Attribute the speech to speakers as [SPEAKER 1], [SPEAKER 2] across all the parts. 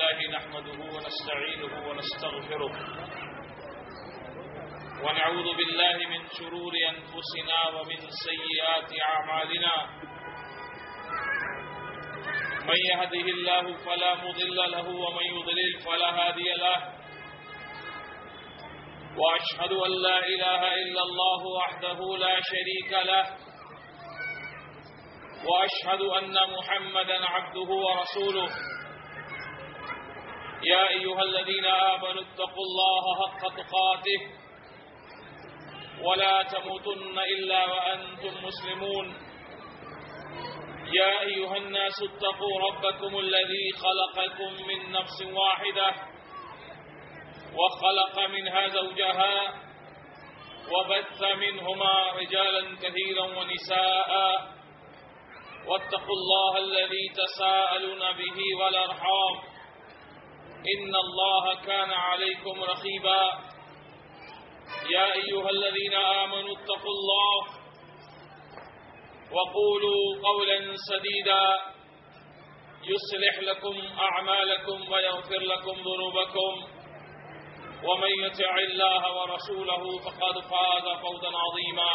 [SPEAKER 1] لله نحمده ونستعينه ونستغفره ونعوذ بالله من شرور أنفسنا ومن سيئات أعمالنا من يهده الله فلا مضل له ومن يضلل فلا هادي له وأشهد أن لا إله إلا الله وحده لا شريك له وأشهد أن محمدا عبده ورسوله يا أيها الذين آمنوا اتقوا الله حق تقاته ولا تموتن إلا وأنتم مسلمون يا أيها الناس اتقوا ربكم الذي خلقكم من نفس واحدة وخلق منها زوجها وبث منهما رجالا كثيرا ونساء واتقوا الله الذي تساءلون به والأرحام إن الله كان عليكم رقيبا يا أيها الذين آمنوا اتقوا الله وقولوا قولا سديدا يصلح لكم أعمالكم ويغفر لكم ذنوبكم ومن يطع الله ورسوله فقد فاز فوزا عظيما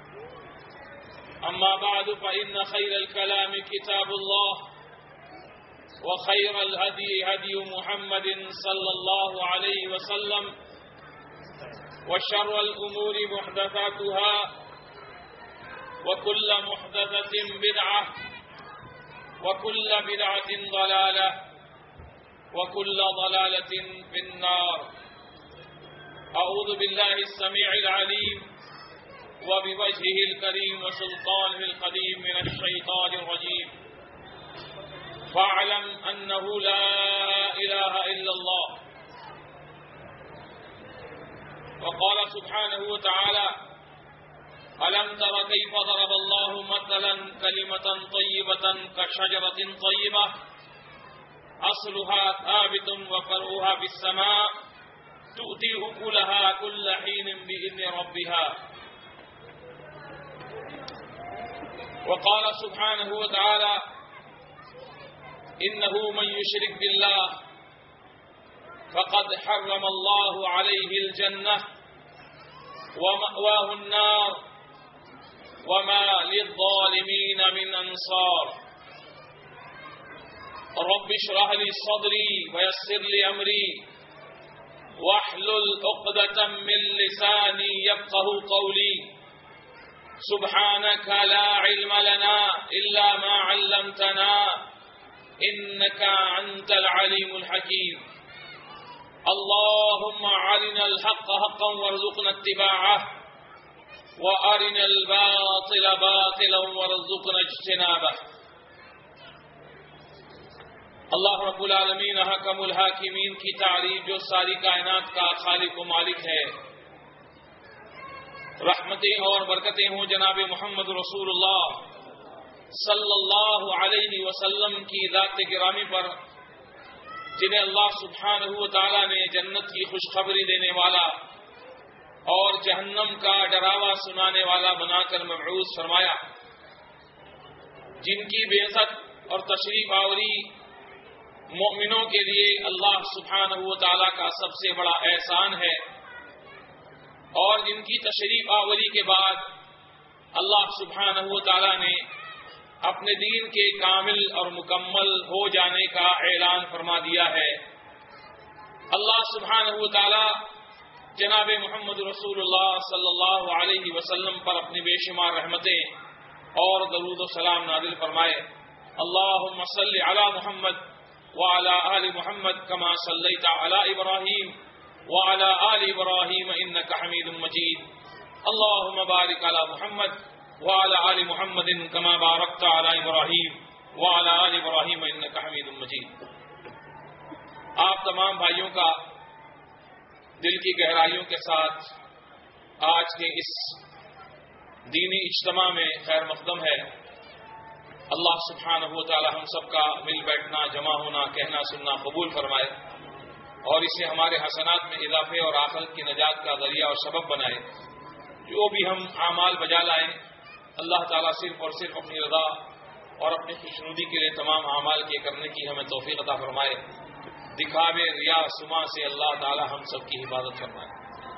[SPEAKER 1] أما بعد فإن خير الكلام كتاب الله وخير الهدي هدي محمد صلى الله عليه وسلم وشر الأمور محدثاتها وكل محدثة بدعة وكل بدعة ضلالة وكل ضلالة في النار أعوذ بالله السميع العليم وبوجهه الكريم وسلطانه القديم من الشيطان الرجيم فاعلم أنه لا إله إلا الله وقال سبحانه وتعالى ألم تر كيف ضرب الله مثلا كلمة طيبة كشجرة طيبة أصلها ثابت وفرعها في السماء تؤتي أكلها كل حين بإذن ربها وقال سبحانه وتعالى إنه من يشرك بالله فقد حرم الله عليه الجنة ومأواه النار وما للظالمين من أنصار رب اشرح لي صدري ويسر لي أمري واحلل عقدة من لساني يفقه قولي سبحانك لا علم لنا إلا ما علمتنا إنك أنت العليم الحكيم اللهم أرنا الحق حقا وارزقنا اتباعه وأرنا الباطل باطلا وارزقنا اجتنابه اللہ رب العالمین حکم الحاکمین کی تعریف جو ساری کائنات کا خالق و مالک ہے، رحمتیں اور برکتیں ہوں جناب محمد رسول اللہ صلی اللہ علیہ وسلم کی ذات گرامی پر، جنہیں اللہ سبحانہ و تعالی نے جنت کی خوشخبری دینے والا اور جہنم کا ڈراوا سنانے والا بنا کر مبعوث فرمایا، جن کی بعثت اور تشریف آوری مومنوں کے لیے اللہ سبحانہ و تعالی کا سب سے بڑا احسان ہے، اور جن کی تشریف آوری کے بعد اللہ سبحانہ و تعالی نے اپنے دین کے کامل اور مکمل ہو جانے کا اعلان فرما دیا ہے۔ اللہ سبحانہ و تعالی جناب محمد رسول اللہ صلی اللہ علیہ وسلم پر اپنی بے شمار رحمتیں اور درود و سلام نازل فرمائے۔ اللہم صلی علی محمد وعلى آل محمد كما صليت على إبراهيم وعلى آل إبراهيم إنك حميد مجيد اللهم بارك على محمد وعلى آل محمد كما باركت على إبراهيم وعلى آل إبراهيم إنك حميد مجيد۔ آپ تمام بھائیوں کا دل کی گہرائیوں کے ساتھ آج کے اس دینی اجتماع میں خیر مقدم ہے۔ اللہ سبحانہ و تعالی ہم سب کا مل بیٹھنا، جمع ہونا، کہنا سننا قبول فرمائے اور اسے ہمارے حسنات میں اضافے اور آخرت کی نجات کا ذریعہ اور سبب بنائے۔ جو بھی ہم اعمال بجا لائیں اللہ تعالیٰ صرف اور صرف اپنی رضا اور اپنی خوشنودی کے لیے تمام اعمال کے کرنے کی ہمیں توفیق عطا فرمائے۔ دکھاوے ریا سما سے اللہ تعالی ہم سب کی حفاظت فرمائے۔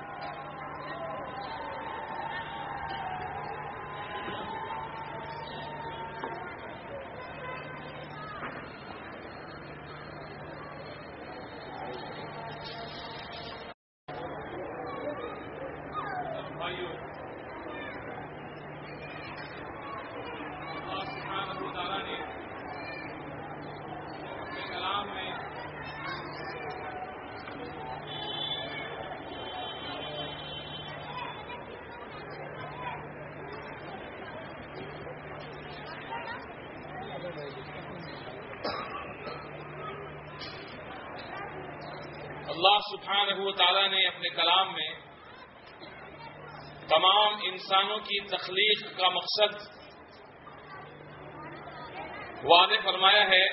[SPEAKER 1] اللہ سبحانہ و تعالی نے اپنے کلام میں تمام انسانوں کی تخلیق کا مقصد واضح فرمایا ہے،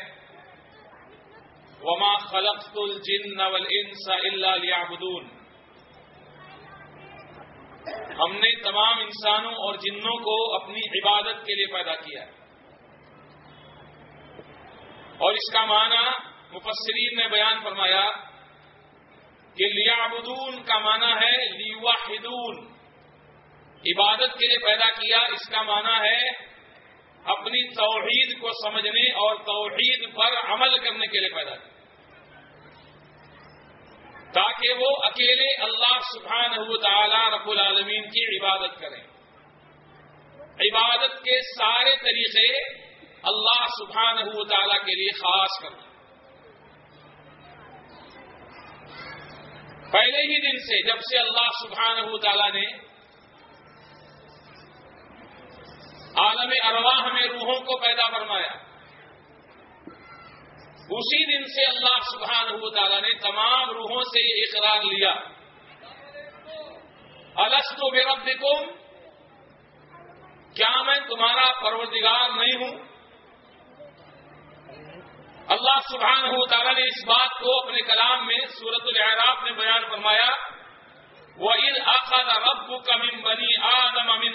[SPEAKER 1] وما خلقت الجن والانس الا لیعبدون۔ ہم نے تمام انسانوں اور جنوں کو اپنی عبادت کے لیے پیدا کیا ہے، اور اس کا معنی مفسرین نے بیان فرمایا کہ لیعبدون کا معنی ہے لیوحدون، عبادت کے لیے پیدا کیا، اس کا معنی ہے اپنی توحید کو سمجھنے اور توحید پر عمل کرنے کے لیے پیدا کیا، تاکہ وہ اکیلے اللہ سبحانہ و تعالی رب العالمین کی عبادت کریں۔ عبادت کے سارے طریقے اللہ سبحانہ و تعالی کے لیے خاص کریں۔ پہلے ہی دن سے جب سے اللہ سبحانہ و تعالی نے عالم ارواح میں روحوں کو پیدا فرمایا، اسی دن سے اللہ سبحانہ و تعالی نے تمام روحوں سے یہ اقرار لیا، الست بربکم، کیا میں تمہارا پروردگار نہیں ہوں؟ اللہ سبحانہ و تعالی نے اس بات کو اپنے کلام میں سورۃ الاعراف میں بیان فرمایا، وَإِذْ أَخَذَ رَبُّكَ مِنْ بَنِي آدَمَ مِنْ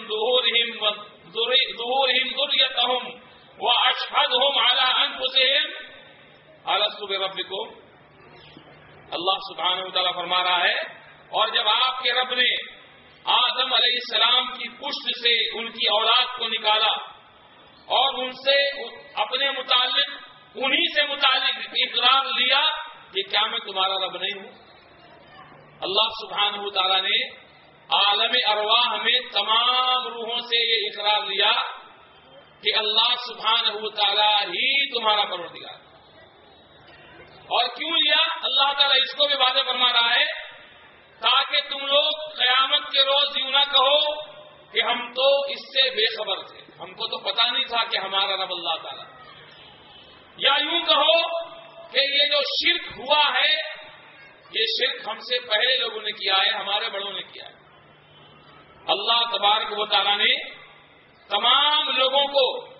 [SPEAKER 1] ظُهُورِهِمْ ذُرِّيَّتَهُمْ وَأَشْهَدَهُمْ عَلَىٰ أَنفُسِهِمْ أَلَسْتُ بِرَبِّكُمْ۔ اللہ سبحانہ و تعالی فرما رہا ہے، اور جب آپ کے رب نے آدم علیہ السلام کی پشت سے ان کی اولاد کو نکالا اور ان سے اپنے متعلق انہی سے متعلق اقرار لیا کہ کیا میں تمہارا رب نہیں ہوں؟ اللہ سبحانہ و تعالی نے عالم ارواح میں تمام روحوں سے یہ اقرار لیا کہ اللہ سبحانہ و تعالی ہی تمہارا پروردگار ہے۔ اور کیوں لیا؟ اللہ تعالی اس کو بھی واضح فرما رہا ہے تاکہ تم لوگ قیامت کے روز یوں نہ کہو کہ ہم تو اس سے بے خبر تھے، ہم کو تو پتا نہیں تھا کہ ہمارا رب اللہ تعالی، یا یوں کہو کہ یہ جو شرک ہوا ہے یہ شرک ہم سے پہلے لوگوں نے کیا ہے، ہمارے بڑوں نے کیا ہے۔ اللہ تبارک و تعالی نے تمام لوگوں کو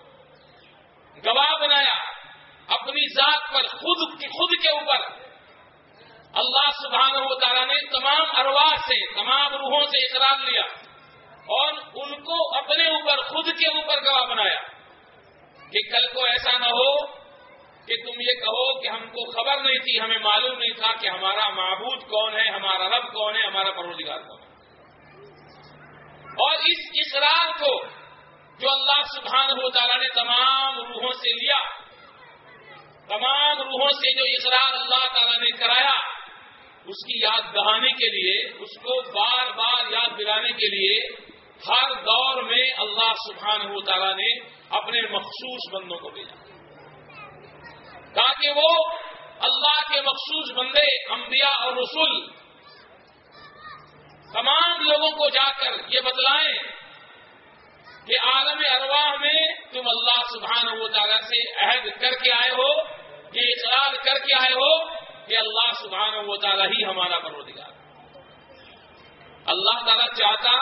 [SPEAKER 1] گواہ بنایا اپنی ذات پر، خود کے اوپر۔ اللہ سبحانہ و تعالی نے تمام ارواح سے، تمام روحوں سے اقرار لیا اور ان کو اپنے اوپر، خود کے اوپر گواہ بنایا کہ کل کو ایسا نہ ہو کہ تم یہ کہو کہ ہم کو خبر نہیں تھی، ہمیں معلوم نہیں تھا کہ ہمارا معبود کون ہے، ہمارا رب کون ہے، ہمارا پروردگار کون ہے۔ اور اس اقرار کو جو اللہ سبحانہ و تعالی نے تمام روحوں سے لیا، تمام روحوں سے جو اقرار اللہ تعالی نے کرایا، اس کی یاد دہانی کے لیے، اس کو بار بار یاد دلانے کے لیے ہر دور میں اللہ سبحانہ و تعالی نے اپنے مخصوص بندوں کو بھیجا تاکہ وہ اللہ کے مخصوص بندے، انبیاء اور رسول تمام لوگوں کو جا کر یہ بتلائیں کہ عالم ارواح میں تم اللہ سبحانہ و تعالی سے عہد کر کے آئے ہو، یہ اقرار کر کے آئے ہو کہ اللہ سبحانہ و تعالی ہی ہمارا پروردگار۔ اللہ تعالی چاہتا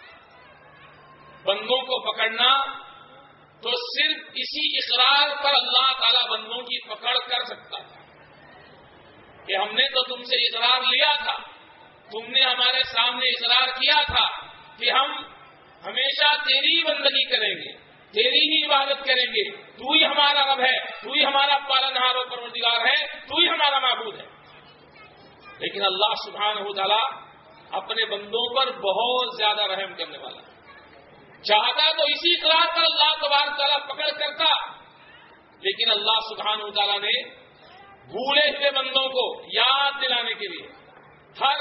[SPEAKER 1] بندوں کو پکڑنا تو صرف اسی اقرار پر اللہ تعالی بندوں کی پکڑ کر سکتا تھا کہ ہم نے تو تم سے اقرار لیا تھا، تم نے ہمارے سامنے اقرار کیا تھا کہ ہم ہمیشہ تیری بندگی کریں گے، تیری ہی عبادت کریں گے، تو ہی ہمارا رب ہے، تو ہی ہمارا پالنہار اور پروردگار ہے، تو ہی ہمارا معبود ہے۔ لیکن اللہ سبحانہ و تعالی اپنے بندوں پر بہت زیادہ رحم کرنے والا ہے۔ چاہتا تو اسی اقرار پر اللہ تبارک تعالیٰ پکڑ کرتا، لیکن اللہ سبحانہ و تعالیٰ نے بھولے ہوئے بندوں کو یاد دلانے کے لیے ہر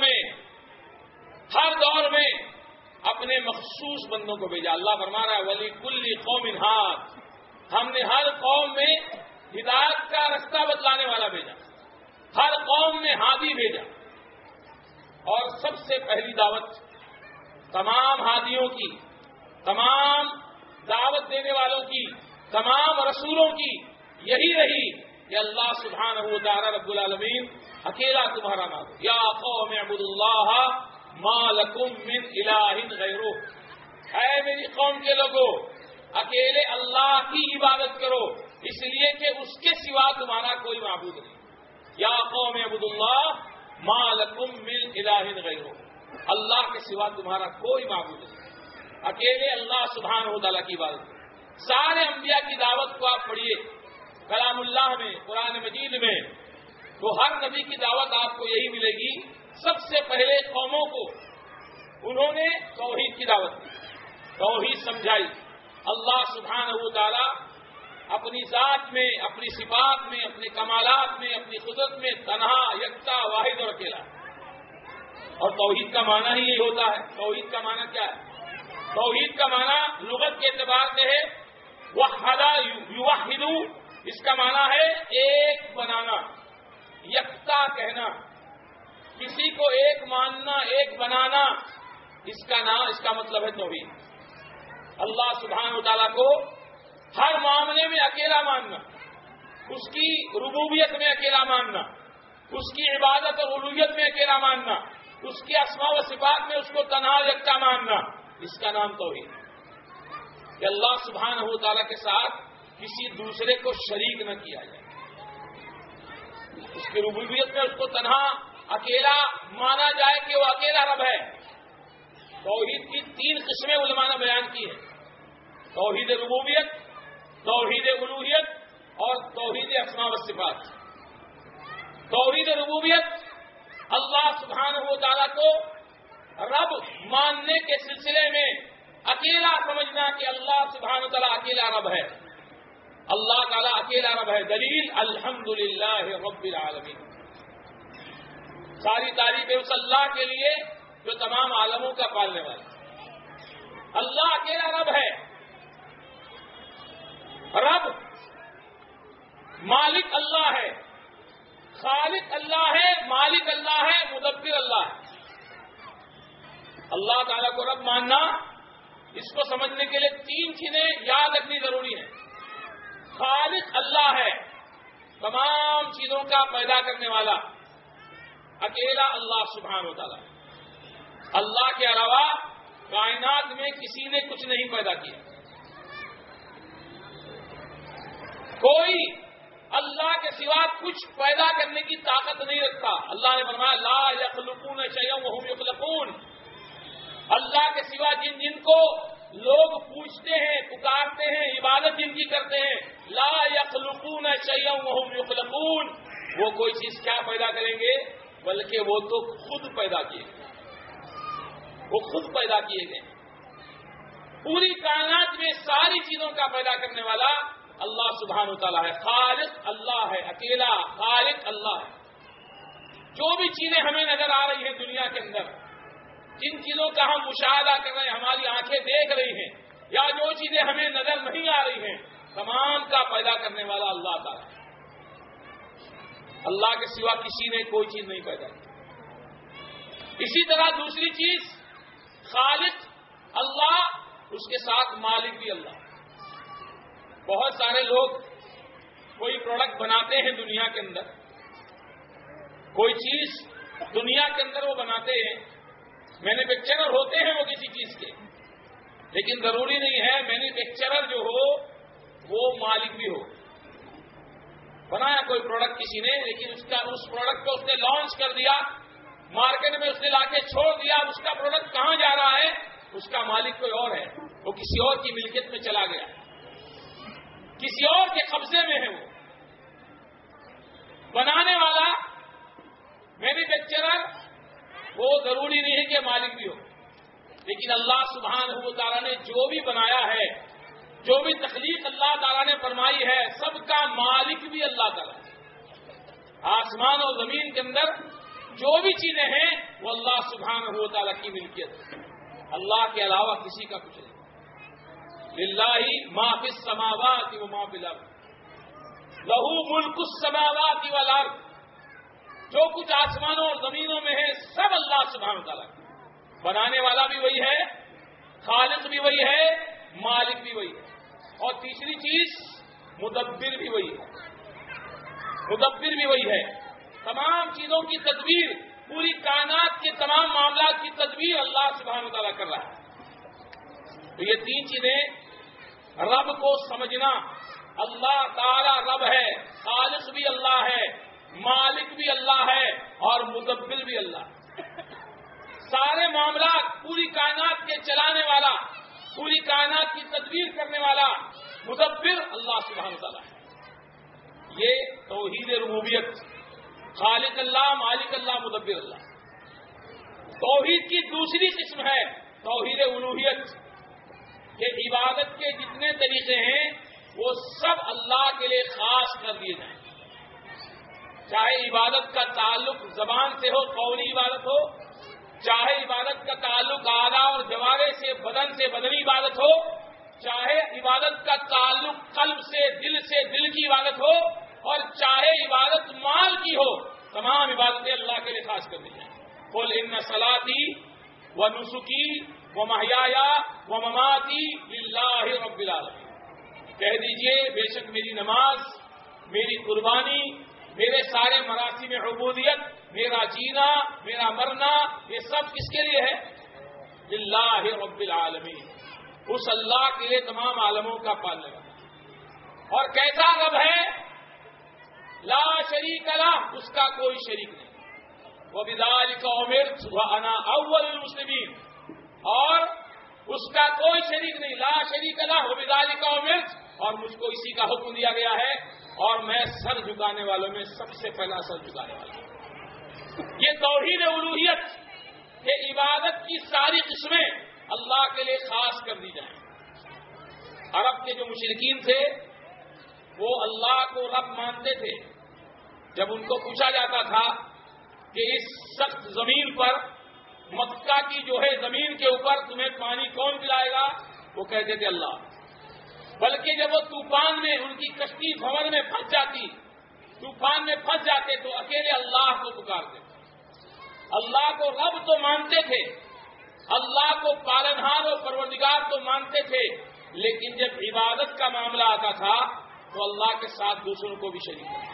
[SPEAKER 1] دور میں اپنے مخصوص بندوں کو بھیجا۔ اللہ فرما رہا ہے ولی کل قوم ہاد، ہم نے ہر قوم میں ہدایت کا رستہ بتلانے والا بھیجا، ہر قوم میں ہادی بھیجا۔ اور سب سے پہلی دعوت تمام ہادیوں کی، تمام دعوت دینے والوں کی، تمام رسولوں کی یہی رہی کہ اللہ سبحانہ و تعالی رب العالمین اکیلا تمہارا معبود، یا قوم اعبدوا اللہ ما لکم من الہ غیرہ، اے میری قوم کے لوگوں اکیلے اللہ کی عبادت کرو، اس لیے کہ اس کے سوا تمہارا کوئی معبود نہیں۔ یا قوم اعبدوا اللہ ما لکم من الہ غیرہ، اللہ کے سوا تمہارا کوئی معبود نہیں، اکیلے اللہ سبحانہ و تعالیٰ کی عبادت کرو۔ سارے انبیاء کی دعوت کو آپ پڑھیے کلام اللہ میں، قرآن مجید میں، تو ہر نبی کی دعوت آپ کو یہی ملے گی۔ سب سے پہلے قوموں کو انہوں نے توحید کی دعوت دی، توحید سمجھائی۔ اللہ سبحانہ و تعالی اپنی ذات میں، اپنی صفات میں، اپنے کمالات میں، اپنی قدرت میں تنہا، یکتا، واحد اور اکیلا۔ اور توحید کا معنی ہی یہی ہوتا ہے۔ توحید کا معنی کیا ہے؟ توحید کا معنی لغت کے اعتبار سے ہے وحد یوحد، اس کا معنی ہے ایک بنانا، یکتا کہنا، کسی کو ایک ماننا، ایک بنانا، اس کا مطلب ہے توحید۔ اللہ سبحانہ و تعالیٰ کو ہر معاملے میں اکیلا ماننا، اس کی ربوبیت میں اکیلا ماننا، اس کی عبادت اور الوہیت میں اکیلا ماننا، اس کے اسماء و صفات میں اس کو تنہا یکتا ماننا، اس کا نام توحید ہے۔ کہ اللہ سبحانہ و تعالیٰ کے ساتھ کسی دوسرے کو شریک نہ کیا جائے، اس کی ربوبیت میں اس کو تنہا اکیلا مانا جائے کہ وہ اکیلا رب ہے۔ توحید کی 3 قسمیں علماء نے بیان کی ہیں: توحید ربوبیت، توحید الوہیت اور توحید اسماء و صفات۔ توحید ربوبیت اللہ سبحانہ و تعالیٰ کو رب ماننے کے سلسلے میں اکیلا سمجھنا کہ اللہ سبحانہ و تعالیٰ اکیلا رب ہے، اللہ تعالیٰ اکیلا رب ہے۔ دلیل الحمدللہ رب العالمین، ساری تعریف اس اللہ کے لیے جو تمام عالموں کا پالنے والا۔ اللہ اکیلا رب ہے، رب مالک اللہ ہے، خالق اللہ ہے، مالک اللہ ہے، مدبر اللہ ہے۔ اللہ تعالیٰ کو رب ماننا، اس کو سمجھنے کے لیے 3 چیزیں یاد رکھنی ضروری ہیں۔ خالق اللہ ہے، تمام چیزوں کا پیدا کرنے والا اکیلا اللہ سبحانہ و تعالیٰ۔ اللہ کے علاوہ کائنات میں کسی نے کچھ نہیں پیدا کیا، کوئی اللہ کے سوا کچھ پیدا کرنے کی طاقت نہیں رکھتا۔ اللہ نے فرمایا لا یخلقون شیئا وهم یخلقون، اللہ کے سوا جن کو لوگ پوچھتے ہیں، پکارتے ہیں، عبادت جن کی کرتے ہیں، لا یخلقون شیئا وهم یخلقون، وہ کوئی چیز کیا پیدا کریں گے، بلکہ وہ تو خود پیدا کیے گئے، وہ خود پیدا کیے گئے۔ پوری کائنات میں ساری چیزوں کا پیدا کرنے والا اللہ سبحانہ و تعالیٰ ہے، خالق اللہ ہے، اکیلا خالق اللہ ہے۔ جو بھی چیزیں ہمیں نظر آ رہی ہیں دنیا کے اندر، جن چیزوں کا ہم مشاہدہ کر رہے ہیں، ہماری آنکھیں دیکھ رہی ہیں، یا جو چیزیں ہمیں نظر نہیں آ رہی ہیں، تمام کا پیدا کرنے والا اللہ تعالیٰ ہے۔ اللہ کے سوا کسی نے کوئی چیز نہیں پیدا کی۔ اسی طرح دوسری چیز خالق اللہ، اس کے ساتھ مالک بھی اللہ۔ بہت سارے لوگ کوئی پروڈکٹ بناتے ہیں دنیا کے اندر، کوئی چیز دنیا کے اندر وہ بناتے ہیں، مینوفیکچرر ہوتے ہیں وہ کسی چیز کے، لیکن ضروری نہیں ہے مینوفیکچرر جو ہو وہ مالک بھی ہو۔ بنایا کوئی پروڈکٹ کسی نے، لیکن اس پروڈکٹ کو اس نے لانچ کر دیا، مارکیٹ میں اس نے لا کے چھوڑ دیا، اس کا پروڈکٹ کہاں جا رہا ہے، اس کا مالک کوئی اور ہے۔ وہ کسی اور کی ملکیت میں چلا گیا، کسی اور کے قبضے میں ہے، وہ بنانے والا مینوفیکچرر وہ ضروری نہیں ہے کہ مالک بھی ہو، لیکن اللہ سبحانہ و تعالیٰ نے جو بھی بنایا ہے، جو بھی تخلیق اللہ تعالیٰ نے فرمائی ہے، سب کا مالک بھی اللہ تعالیٰ ہے۔ آسمان اور زمین کے اندر جو بھی چیزیں ہیں وہ اللہ سبحانہ و تعالیٰ کی ملکیت ہے، اللہ کے علاوہ کسی کا کچھ نہیں۔ للہ ما فی السماوات و ما فی الارض لہ ملک السماوات والارض، جو کچھ آسمانوں اور زمینوں میں ہے سب اللہ سبحانہ و تعالیٰ کا، بنانے والا بھی وہی ہے، خالق بھی وہی ہے، مالک بھی وہی ہے، اور تیسری چیز مدبر بھی وہی ہے، مدبر بھی وہی ہے، تمام چیزوں کی تدبیر، پوری کائنات کے تمام معاملات کی تدبیر اللہ سبحانہ و تعالیٰ کر رہا ہے۔ تو یہ تین چیزیں رب کو سمجھنا، اللہ تعالیٰ رب ہے، خالق بھی اللہ ہے، مالک بھی اللہ ہے، اور مدبر بھی اللہ ہے۔ سارے معاملات، پوری کائنات کے چلانے والا، پوری کائنات کی تدبیر کرنے والا مدبر اللہ سبحانہ تعالیٰ ہے۔ یہ توحید ربوبیت، خالق اللہ، مالک اللہ، مدبر اللہ۔ توحید کی دوسری قسم ہے توحید الوہیت، کہ عبادت کے جتنے طریقے ہیں وہ سب اللہ کے لیے خاص کر دیے جائیں، چاہے عبادت کا تعلق زبان سے ہو، قولی عبادت ہو، چاہے عبادت کا تعلق اعضاء اور جوارح سے، بدن سے بدنی عبادت ہو، چاہے عبادت کا تعلق قلب سے، دل کی عبادت ہو، اور چاہے عبادت مال کی ہو، تمام عبادتیں اللہ کے لیے خاص کر دی جائیں۔ قل ان صلاتی و نسکی و محیایا و مماتی للہ رب العالمین، کہہ دیجئے بے شک میری نماز، میری قربانی، میرے سارے مراسم عبودیت، میرا جینا، میرا مرنا، یہ سب کس کے لیے ہے؟ للہ رب العالمین، اس اللہ کے لیے تمام عالموں کا پالنے والا۔ اور کیسا رب ہے؟ لا شریک لہ، اس کا کوئی شریک نہیں، وبذالک امرت وانا اول المسلمین، اور اس کا کوئی شریک نہیں، لا شریک لہ وبذالک امرت، اور مجھ کو اسی کا حکم دیا گیا ہے، اور میں سر جھکانے والوں میں سب سے پہلا سر جھکانے والا ہوں۔ یہ توحید الوہیت کہ عبادت کی ساری قسمیں اللہ کے لیے خاص کر دی جائیں۔ عرب کے جو مشرکین تھے وہ اللہ کو رب مانتے تھے۔ جب ان کو پوچھا جاتا تھا کہ اس سخت زمین پر، مکہ کی جو ہے زمین کے اوپر تمہیں پانی کون پلائے گا، وہ کہتے تھے اللہ۔ بلکہ جب وہ طوفان میں ان کی کشتی بھنور میں پھنس جاتی، طوفان میں پھنس جاتے تو اکیلے اللہ کو پکارتے۔ اللہ کو رب تو مانتے تھے، اللہ کو پالنہار و پروردگار تو مانتے تھے، لیکن جب عبادت کا معاملہ آتا تھا تو اللہ کے ساتھ دوسروں کو بھی شریک کرتے۔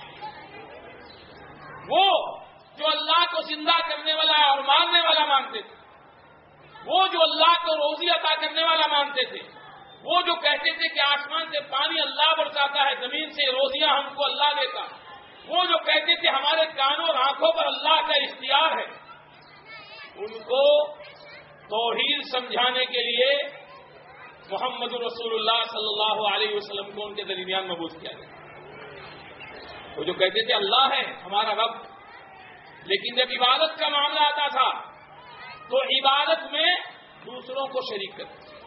[SPEAKER 1] وہ جو اللہ کو زندہ کرنے والا اور مارنے والا مانتے تھے، وہ جو اللہ کو روزی عطا کرنے والا مانتے تھے، وہ جو کہتے تھے کہ آسمان سے پانی اللہ برساتا ہے، زمین سے روزیاں ہم کو اللہ دیتا ہے، وہ جو کہتے تھے ہمارے کانوں اور آنکھوں پر اللہ کا اختیار ہے، ان کو توحید سمجھانے کے لیے محمد رسول اللہ صلی اللہ علیہ وسلم کو ان کے درمیان مبعوث کیا گیا۔ وہ جو کہتے تھے اللہ ہے ہمارا رب، لیکن جب عبادت کا معاملہ آتا تھا تو عبادت میں دوسروں کو شریک کرتے تھے۔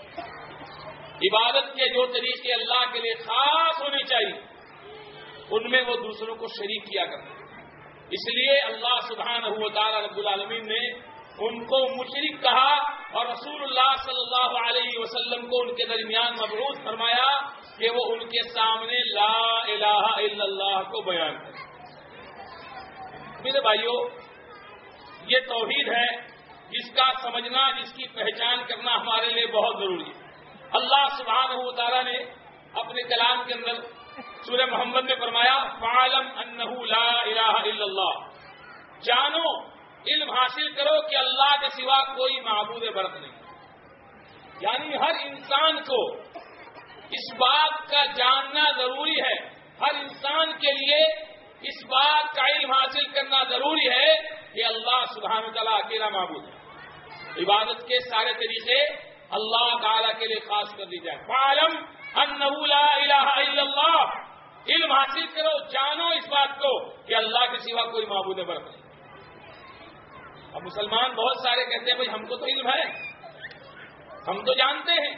[SPEAKER 1] عبادت کے جو طریقے اللہ کے لیے خاص ہونے چاہیے ان میں وہ دوسروں کو شریک کیا کرتے تھے۔ اس لیے اللہ سبحانہ و تعالی رب العالمین نے ان کو مشرک کہا، اور رسول اللہ صلی اللہ علیہ وسلم کو ان کے درمیان مبعوث فرمایا کہ وہ ان کے سامنے لا الہ الا اللہ کو بیان کریں۔ میرے بھائیوں، یہ توحید ہے جس کا سمجھنا، جس کی پہچان کرنا ہمارے لیے بہت ضروری ہے۔ اللہ سبحانہ و تعالیٰ نے اپنے کلام کے اندر سورہ محمد میں فرمایا فَاعْلَمْ أَنَّهُ لَا إِلَٰهَ إِلَّا اللَّهُ، جانو، علم حاصل کرو کہ اللہ کے سوا کوئی معبود برحق نہیں۔ یعنی ہر انسان کو اس بات کا جاننا ضروری ہے، ہر انسان کے لیے اس بات کا علم حاصل کرنا ضروری ہے کہ اللہ سبحانہ وتعالیٰ اکیلا معبود ہے۔ عبادت کے سارے طریقے اللہ تعالیٰ کے لیے خاص کر دی جائے. فَاعْلَمْ أَنَّهُ لَا إِلَٰهَ إِلَّا اللَّهُ. علم حاصل کرو، جانو اس بات کو کہ اللہ کے سوا کوئی معبود برحق نہیں. اب مسلمان بہت سارے کہتے ہیں بھائی ہم کو تو علم ہے، ہم تو جانتے ہیں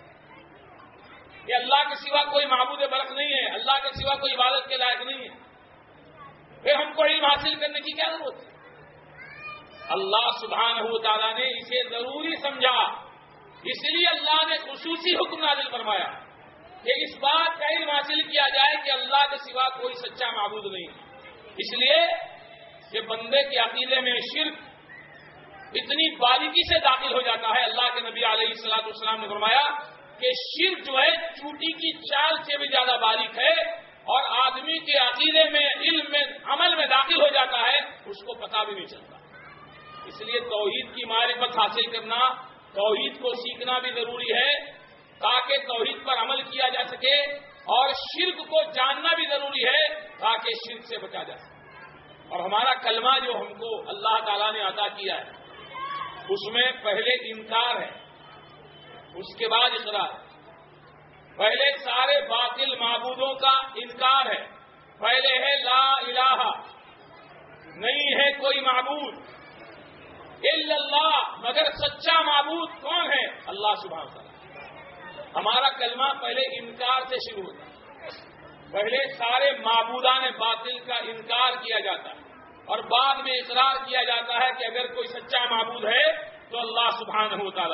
[SPEAKER 1] کہ اللہ کے سوا کوئی معبود برحق نہیں ہے، اللہ کے سوا کوئی عبادت کے لائق نہیں ہے، پھر ہم کو علم حاصل کرنے کی کیا ضرورت ہے؟ اللہ سبحانہ و تعالیٰ نے اسے ضروری سمجھا، اس لیے اللہ نے خصوصی حکم نازل فرمایا کہ اس بات کا علم حاصل کیا جائے کہ اللہ کے سوا کوئی سچا معبود نہیں ہے. اس لیے کہ بندے کے عقیدے میں شرک اتنی باریکی سے داخل ہو جاتا ہے. اللہ کے نبی علیہ الصلوۃ والسلام نے فرمایا کہ شرک جو ہے چوٹی کی چال سے بھی زیادہ باریک ہے، اور آدمی کے عقیدے میں، علم میں، عمل میں داخل ہو جاتا ہے، اس کو پتہ بھی نہیں چلتا. اس لیے توحید کی معرفت حاصل کرنا، توحید کو سیکھنا بھی ضروری ہے تاکہ توحید پر عمل کیا جا سکے، اور شرک کو جاننا بھی ضروری ہے تاکہ شرک سے بچا جا سکے. اور ہمارا کلمہ جو ہم کو اللہ تعالیٰ نے عطا کیا ہے، اس میں پہلے انکار ہے، اس کے بعد اقرار ہے. پہلے سارے باطل معبودوں کا انکار ہے. پہلے ہے لا الہ، نہیں ہے کوئی معبود الا اللہ، مگر سچا معبود کون ہے؟ اللہ سبحانہ وتعالی. ہمارا کلمہ پہلے انکار سے شروع ہوتا ہے. پہلے سارے معبودان باطل کا انکار کیا جاتا ہے، اور بعد میں اقرار کیا جاتا ہے کہ اگر کوئی سچا معبود ہے تو اللہ سبحانہ وتعالی.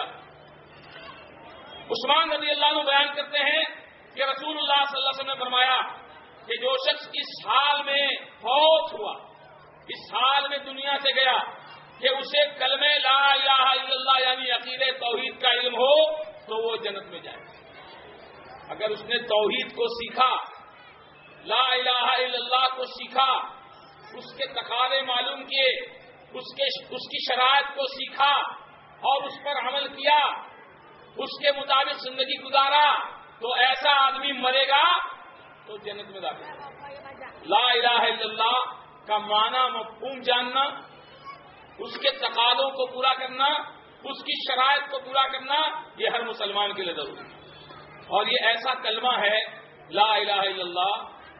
[SPEAKER 1] عثمان رضی اللہ عنہ بیان کرتے ہیں کہ رسول اللہ صلی اللہ علیہ وسلم نے فرمایا کہ جو شخص اس حال میں فوت ہوا، اس حال میں دنیا سے گیا کہ اسے کلمہ لا الہ الا اللہ یعنی عقیدہ توحید کا علم ہو تو وہ جنت میں جائے. اگر اس نے توحید کو سیکھا، لا الہ الا اللہ کو سیکھا، اس کے تقاضے معلوم کیے، اس کی شرائط کو سیکھا اور اس پر عمل کیا، اس کے مطابق زندگی گزارا، تو ایسا آدمی مرے گا تو جنت میں داخل ہوگا. لا الہ الا اللہ کا معنی مفہوم جاننا، اس کے تقاضوں کو پورا کرنا، اس کی شرائط کو پورا کرنا، یہ ہر مسلمان کے لیے ضروری ہے. اور یہ ایسا کلمہ ہے لا الہ الا اللہ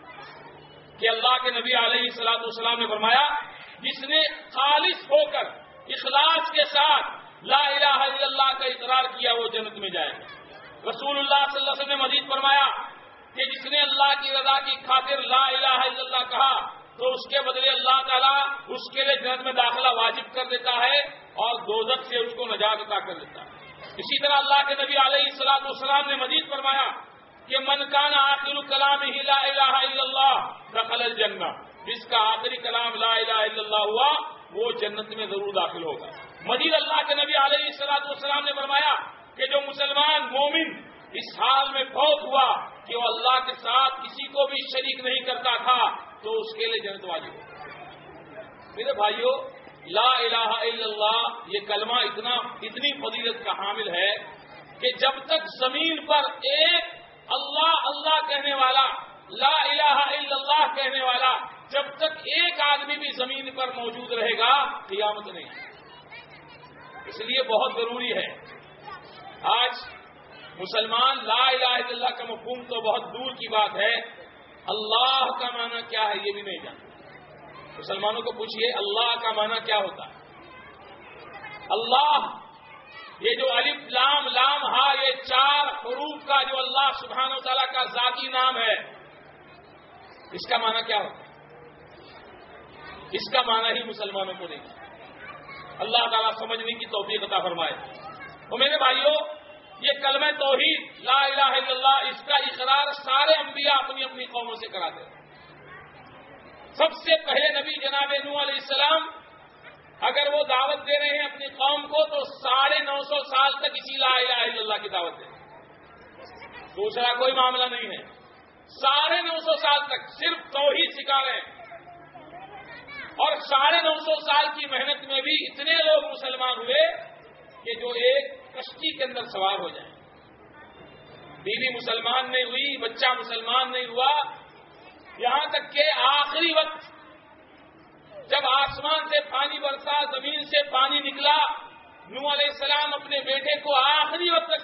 [SPEAKER 1] کہ اللہ کے نبی علیہ الصلوۃ والسلام نے فرمایا جس نے خالص ہو کر اخلاص کے ساتھ لا الہ الا اللہ کا اقرار کیا وہ جنت میں جائے گا. رسول اللہ صلی اللہ علیہ وسلم نے مزید فرمایا کہ جس نے اللہ کی رضا کی خاطر لا الہ الا اللہ کہا تو اس کے بدلے اللہ تعالیٰ اس کے لیے جنت میں داخلہ واجب کر دیتا ہے اور دوزخ سے اس کو نجات عطا کر دیتا ہے. اسی طرح اللہ کے نبی علیہ الصلوۃ والسلام نے مزید فرمایا کہ من کان آخر کلامہ لا الہ الا اللہ دخل الجنہ، جس کا آخری کلام لا الہ الا اللہ ہوا وہ جنت میں ضرور داخل ہوگا. مزید اللہ کے نبی علیہ الصلوۃ والسلام نے فرمایا کہ جو مسلمان مومن اس حال میں فوت ہوا کہ وہ اللہ کے ساتھ کسی کو بھی شریک نہیں کرتا تھا تو اس کے لیے جنت واجب ہوگا. میرے بھائیوں، لا الہ الا اللہ یہ کلمہ اتنی فضیلت کا حامل ہے کہ جب تک زمین پر ایک اللہ اللہ کہنے والا، لا الہ الا اللہ کہنے والا جب تک ایک آدمی بھی زمین پر موجود رہے گا قیامت نہیں. اس لیے بہت ضروری ہے. آج مسلمان لا الہ الا اللہ کا مفہوم تو بہت دور کی بات ہے، اللہ کا معنی کیا ہے یہ بھی نہیں جانتے. مسلمانوں کو پوچھئے اللہ کا معنی کیا ہوتا ہے. اللہ، یہ جو الف لام لام ہا، یہ 4 حروف کا جو اللہ سبحانہ و تعالیٰ کا ذاتی نام ہے، اس کا معنی کیا ہوتا ہے؟ اس کا معنی ہی مسلمانوں کو نہیں. اللہ تعالیٰ سمجھنے کی توفیق عطا فرمائے. تو میرے بھائیوں، یہ کلمہ توحید لا الہ الا اللہ، اس کا اقرار سارے انبیاء اپنی اپنی قوموں سے کراتے ہیں. سب سے پہلے نبی جناب نوح علیہ السلام اگر وہ دعوت دے رہے ہیں اپنی قوم کو تو 950 سال تک اسی لا الہ الا اللہ کی دعوت دیں. دوسرا کوئی معاملہ نہیں ہے. 950 سال تک صرف توحید سکھا رہے ہیں. اور 950 سال کی محنت میں بھی اتنے لوگ مسلمان ہوئے کہ جو ایک کشتی کے اندر سوار ہو جائیں. بیوی مسلمان نہیں ہوئی، بچہ مسلمان نہیں ہوا، یہاں تک کہ آخری وقت جب آسمان سے پانی برسا، زمین سے پانی نکلا، نوح علیہ السلام اپنے بیٹے کو آخری وقت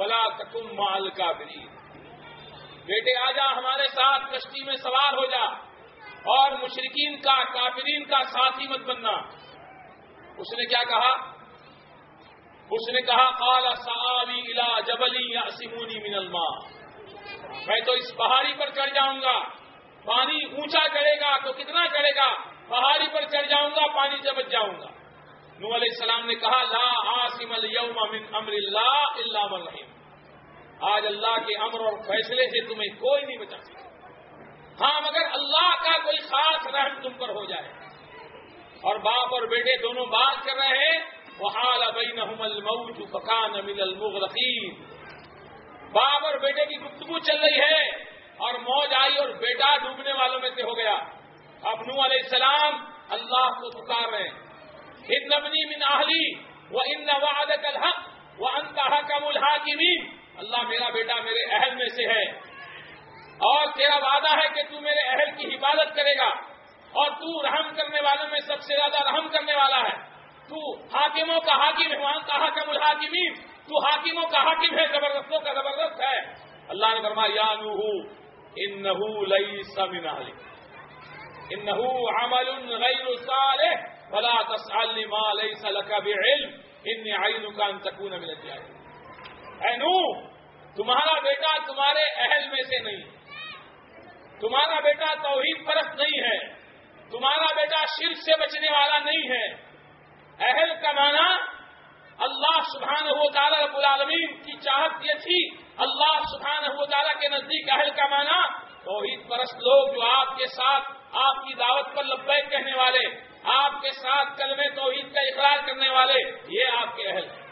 [SPEAKER 1] ولا تکن مع الکافرین. بیٹے آ جا ہمارے ساتھ کشتی میں سوار ہو جا اور مشرکین کا کافرین کا ساتھی مت بننا. اس نے کیا کہا؟ اس نے کہا قال سآوی الی جبل یعصمونی من الماء. میں تو اس پہاڑی پر چڑھ جاؤں گا. پانی اونچا چڑھے گا تو کتنا چڑھے گا؟ پہاڑی پر چڑھ جاؤں گا, پانی سے بچ جاؤں گا. نوح علیہ السلام نے کہا لا عاصم اليوم من امر اللہ الا من رحم. آج اللہ کے امر اور فیصلے سے تمہیں کوئی نہیں بچا سکتا, ہاں مگر اللہ کا کوئی خاص رحم تم پر ہو جائے. اور باپ اور بیٹے دونوں بات کر رہے ہیں. وحال بینہم الموج فکان من المغرقین. باپ اور بیٹے کی گفتگو چل رہی ہے اور موج آئی اور بیٹا ڈوبنے والوں میں سے ہو گیا. اب نوح علیہ السلام اللہ کو پکار رہے ہیں ان ابنی من اہلی وان وعدک الحق وانت احکم الحاکمین. اللہ میرا بیٹا میرے اہل میں سے ہے اور تیرا وعدہ ہے کہ تو میرے اہل کی حفاظت کرے گا اور تو رحم کرنے والوں میں سب سے زیادہ رحم کرنے والا ہے. تو حاکموں کا حاکم ہے, وانت احکم الحاکمین. تو حاکموں کا حاکم ہے, زبردستوں کا زبردست ہے. اللہ نے فرمایا یا نوح انہ لیس من اہلک انہ عمل غیر صالح ولا تسألنی ما لیس لک بعلم انی اعظک ان تکون من الجاہلین. اے نوح تمہارا بیٹا تمہارے اہل میں سے نہیں, تمہارا بیٹا توحید پرست نہیں ہے, تمہارا بیٹا شرک سے بچنے والا نہیں ہے. اہل کا معنی اللہ سبحانہ و تعالی رب العالمین کی چاہت یہ تھی. اللہ سبحانہ و تعالی کے نزدیک اہل کا معنی توحید پرست لوگ جو آپ کے ساتھ آپ کی دعوت پر لبیک کہنے والے, آپ کے ساتھ کلمہ توحید کا اقرار کرنے والے, یہ آپ کے اہل ہیں.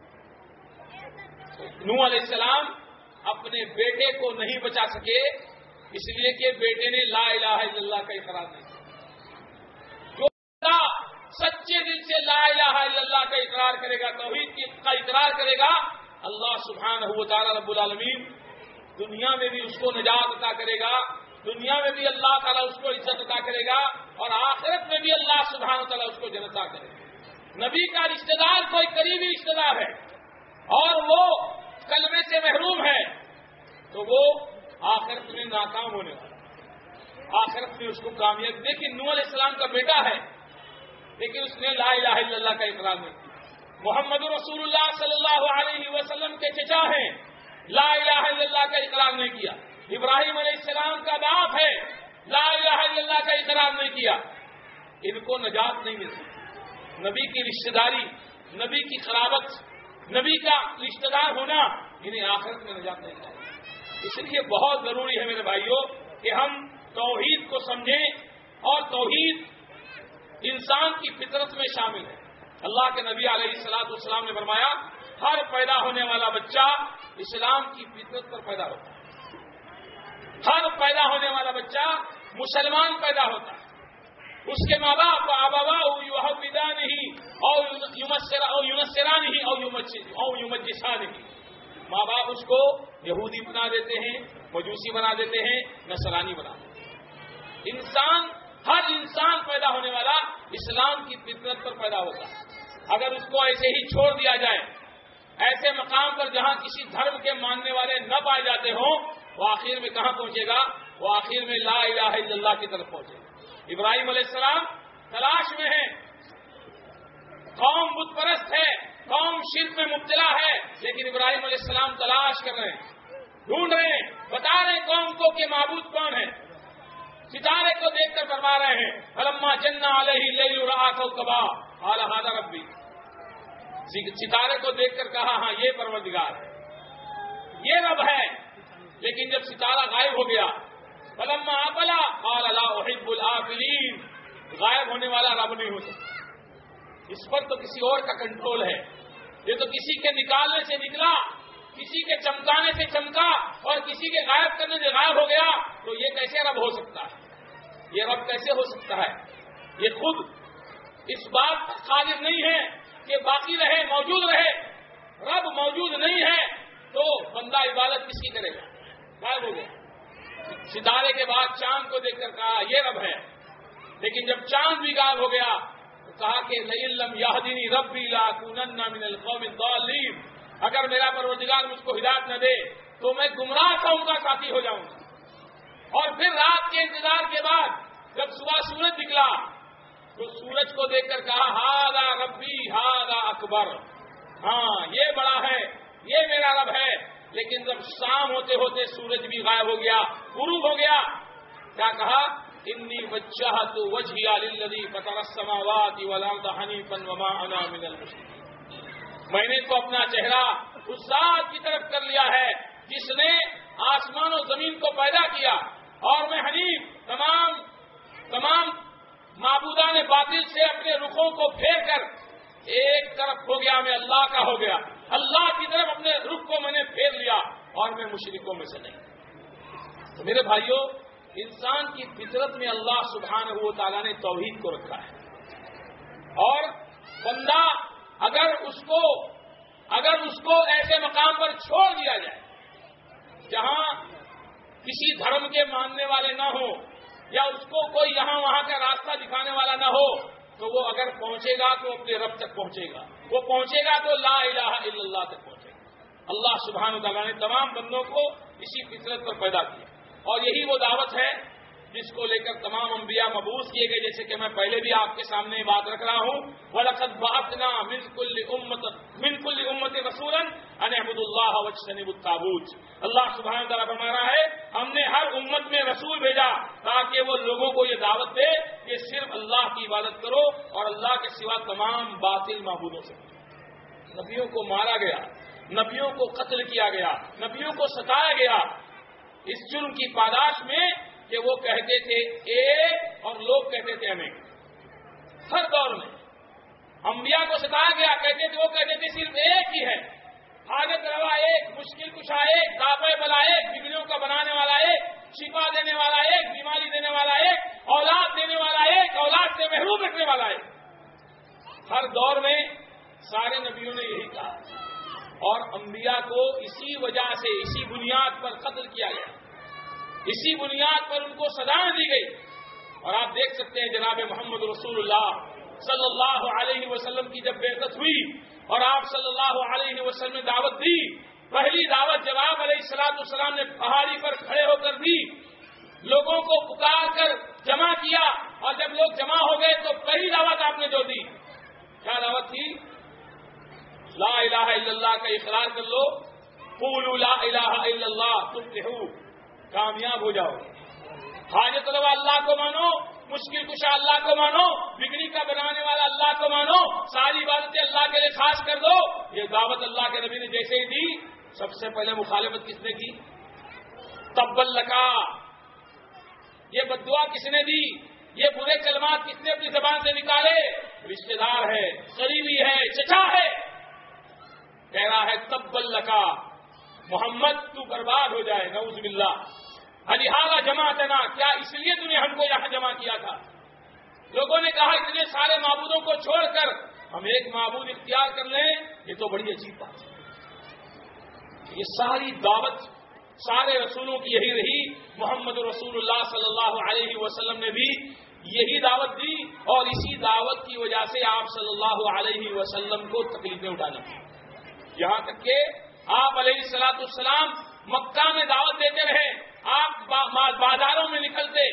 [SPEAKER 1] نوح علیہ السلام اپنے بیٹے کو نہیں بچا سکے اس لیے کہ بیٹے نے لا الہ الا اللہ کا اقرار نہیں کیا. جو سچے دل سے لا الہ الا اللہ کا اقرار کرے گا, توحید کا اقرار کرے گا, اللہ سبحانہ و تعالی رب العالمین دنیا میں بھی اس کو نجات عطا کرے گا, دنیا میں بھی اللہ تعالیٰ اس کو عزت عطا کرے گا اور آخرت میں بھی اللہ سبحانہ و تعالیٰ اس کو جنت عطا کرے گا. نبی کا رشتہ دار کوئی قریبی رشتہ دار ہے اور وہ کلمے سے محروم ہے تو وہ آخرت میں ناکام ہونے والا, آخرت میں اس کو کامیاب. لیکن نوح علیہ السلام کا بیٹا ہے لیکن اس نے لا الہ الا اللہ کا اقرار نہیں کیا. محمد رسول اللہ صلی اللہ علیہ وسلم کے چچا ہیں, لا الہ الا اللہ کا اقرار نہیں کیا. ابراہیم علیہ السلام کا باپ ہے, لا الہ الا اللہ کا اقرار نہیں کیا. ان کو نجات نہیں مل سکتی. نبی کی رشتہ داری, نبی کی قرابت, نبی کا رشتہ دار ہونا انہیں آخرت میں نجات نہیں ملے. اس لیے بہت ضروری ہے میرے بھائیوں کہ ہم توحید کو سمجھیں اور توحید انسان کی فطرت میں شامل ہے. اللہ کے نبی علیہ الصلوۃ والسلام نے فرمایا ہر پیدا ہونے والا بچہ اسلام کی فطرت پر پیدا ہوتا ہے. ہر پیدا ہونے والا بچہ مسلمان پیدا ہوتا ہے. اس کے ماں باپ یحودانہ او ینصرانہ او یمجسانہ, ماں باپ اس کو یہودی بنا دیتے ہیں, مجوسی بنا دیتے ہیں, نصرانی بنا دیتے ہیں. انسان, ہر انسان پیدا ہونے والا اسلام کی فطرت پر پیدا ہوتا ہے. اگر اس کو ایسے ہی چھوڑ دیا جائے ایسے مقام پر جہاں کسی دھرم کے ماننے والے نہ پائے جاتے ہوں, وہ آخر میں کہاں پہنچے گا؟ وہ آخر میں لا الہ الا اللہ کی طرف پہنچے گا. ابراہیم علیہ السلام تلاش میں ہیں, قوم بت پرست ہے, قوم شرک میں مبتلا ہے, لیکن ابراہیم علیہ السلام تلاش کر رہے ہیں, ڈھونڈ رہے ہیں, بتا رہے ہیں قوم کو کہ معبود کون ہے. ستارے کو دیکھ کر فرما رہے ہیں فلما جن علیہ اللیل رأى کوكبا قال هذا ربی. ستارے کو دیکھ کر کہا ہاں یہ پروردگار ہے, یہ رب ہے. لیکن جب ستارہ غائب ہو گیا فلما افلا قال لا احب الآفلین, غائب ہونے والا رب نہیں ہو سکتا. اس پر تو کسی اور کا کنٹرول ہے. یہ تو کسی کے نکالنے سے نکلا, کسی کے چمکانے سے چمکا اور کسی کے غائب کرنے سے غائب ہو گیا. تو یہ کیسے رب ہو سکتا ہے؟ یہ رب کیسے ہو سکتا ہے؟ یہ خود اس بات پر قادر نہیں ہے کہ باقی رہے, موجود رہے. رب موجود نہیں ہے تو بندہ عبادت کس کی کرے گا؟ غائب ہو گیا. ستارے کے بعد چاند کو دیکھ کر کہا یہ رب ہے, لیکن جب چاند بھی غائب ہو گیا تو کہا کہ لئن لم یہدنی ربی لاکونن من القوم الضالین, اگر میرا پروردگار مجھ کو ہدایت نہ دے تو میں گمراہ قوم کا ساتھی ہو جاؤں گا. اور پھر رات کے انتظار کے بعد جب صبح سورج نکلا تو سورج کو دیکھ کر کہا ہاذا ربی ہاذا اکبر، ہاں یہ بڑا ہے، یہ میرا رب ہے. لیکن جب شام ہوتے ہوتے سورج بھی غائب ہو گیا، غروب ہو گیا، کیا کہا؟ انی وجہت وجہی للذی فطر السماوات والارض حنیفا وما انا من المشرکین. میں نے تو اپنا چہرہ اس ذات کی طرف کر لیا ہے جس نے آسمان و زمین کو پیدا کیا، اور میں حنیف تمام معبودان باطل سے اپنے رخوں کو پھیر کر ایک طرف ہو گیا، میں اللہ کا ہو گیا، اللہ کی طرف اپنے رخ کو میں نے پھیر لیا، اور میں مشرکوں میں سے نہیں. تو میرے بھائیوں، انسان کی فطرت میں اللہ سبحانہ و تعالیٰ نے توحید کو رکھا ہے. اور بندہ اگر اس کو ایسے مقام پر چھوڑ دیا جائے جہاں کسی دھرم کے ماننے والے نہ ہوں، یا اس کو کوئی یہاں وہاں کا راستہ دکھانے والا نہ ہو، تو وہ اگر پہنچے گا تو اپنے رب تک پہنچے گا، وہ پہنچے گا تو لا الہ الا اللہ تک پہنچے گا. اللہ سبحانہ وتعالیٰ نے تمام بندوں کو اسی فطرت پر پیدا کیا، اور یہی وہ دعوت ہے جس کو لے کر تمام انبیاء مبعوث کیے گئے. جیسے کہ میں پہلے بھی آپ کے سامنے یہ بات رکھ رہا ہوں، وَلَقَدْ بَعَثْنَا مِنْ كُلِّ أُمَّةٍ رَسُولًا أَنِ اعْبُدُوا اللَّهَ وَاجْتَنِبُوا الطَّاغُوتَ. اللہ سبحانہ وتعالیٰ فرما رہا ہے ہم نے ہر امت میں رسول بھیجا تاکہ وہ لوگوں کو یہ دعوت دے کہ صرف اللہ کی عبادت کرو اور اللہ کے سوا تمام باطل معبودوں سے. نبیوں کو مارا گیا، نبیوں کو قتل کیا گیا، نبیوں کو ستایا گیا، اس جرم کی پاداش میں کہ وہ کہتے تھے ایک اور لوگ کہتے تھے ہمیں. ہر دور میں انبیاء کو ستایا گیا، کہتے تھے وہ کہتے تھے صرف ایک ہی ہے، حاجت روا ایک، مشکل کشا ایک، دافع بلا ایک، بگڑیوں کا بنانے والا ایک، شفا دینے والا ایک، بیماری دینے والا ایک، اولاد دینے والا ایک، اولاد سے محروم رکھنے والا ایک. ہر دور میں سارے نبیوں نے یہی کہا، اور انبیاء کو اسی وجہ سے، اسی بنیاد پر قتل کیا گیا، اسی بنیاد پر ان کو سزائیں دی گئی. اور آپ دیکھ سکتے ہیں جناب محمد رسول اللہ صلی اللہ علیہ وسلم کی جب بعثت ہوئی اور آپ صلی اللہ علیہ وسلم نے دعوت دی، پہلی دعوت جب آپ علیہ السلام نے پہاڑی پر کھڑے ہو کر دی، لوگوں کو پکار کر جمع کیا، اور جب لوگ جمع ہو گئے تو پہلی دعوت آپ نے جو دی، کیا دعوت تھی؟ لا الہ الا اللہ کا اقرار کر لو، قولوا لا الہ الا اللہ تفلحوا، کامیاب ہو جاؤ. حاجت روا اللہ کو مانو، مشکل کشا اللہ کو مانو، بگڑی کا بنانے والا اللہ کو مانو، ساری عبادتیں اللہ کے لیے خاص کر دو. یہ دعوت اللہ کے نبی نے جیسے ہی دی، سب سے پہلے مخالفت کس نے کی؟ تبا لکا، یہ بددعا کس نے دی؟ یہ برے کلمات کس نے اپنی زبان سے نکالے؟ رشتے دار ہے، قریبی ہے، چچا ہے. کہہ رہا ہے تبا لکا، محمد تو برباد ہو جائے، نعوذ باللہ. لہذا جماعتنا، کیا اس لیے تم نے ہم کو یہاں جمع کیا تھا؟ لوگوں نے کہا اتنے سارے معبودوں کو چھوڑ کر ہم ایک معبود اختیار کر لیں، یہ تو بڑی عجیب بات ہے. یہ ساری دعوت سارے رسولوں کی یہی رہی. محمد رسول اللہ صلی اللہ علیہ وسلم نے بھی یہی دعوت دی، اور اسی دعوت کی وجہ سے آپ صلی اللہ علیہ وسلم کو تکلیفیں اٹھانی پڑی. یہاں تک کہ آپ علیہ السلام مکہ میں دعوت دیتے رہے، آپ بازاروں میں نکلتے،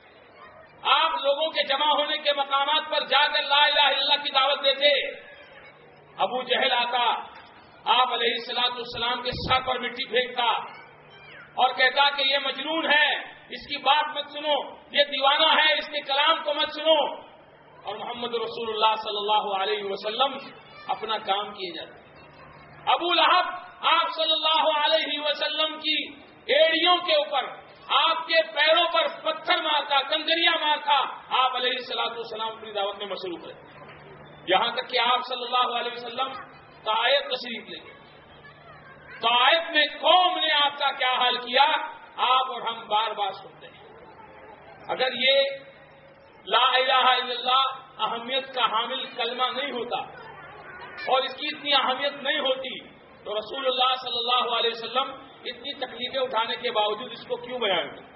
[SPEAKER 1] آپ لوگوں کے جمع ہونے کے مقامات پر جا کر لا الہ الا اللہ کی دعوت دیتے. ابو جہل آتا، آپ علیہ السلام کے سر پر مٹی پھینکتا اور کہتا کہ یہ مجنون ہے، اس کی بات مت سنو، یہ دیوانہ ہے، اس کے کلام کو مت سنو. اور محمد رسول اللہ صلی اللہ علیہ وسلم اپنا کام کیے جاتے. ابو لہب آپ صلی اللہ علیہ وسلم کی ایڑیوں کے اوپر، آپ کے پیروں پر پتھر مارتا، کنکریاں مارتا. آپ علیہ السلام اپنی دعوت میں مصروف رہے، یہاں تک کہ آپ صلی اللہ علیہ وسلم طائف تشریف لے گئے. طائف میں قوم نے آپ کا کیا حال کیا، آپ اور ہم بار بار سنتے ہیں. اگر یہ لا الہ الا اللہ اہمیت کا حامل کلمہ نہیں ہوتا اور اس کی اتنی اہمیت نہیں ہوتی تو رسول اللہ صلی اللہ علیہ وسلم اتنی تکلیفیں اٹھانے کے باوجود اس کو کیوں بیان کرتے؟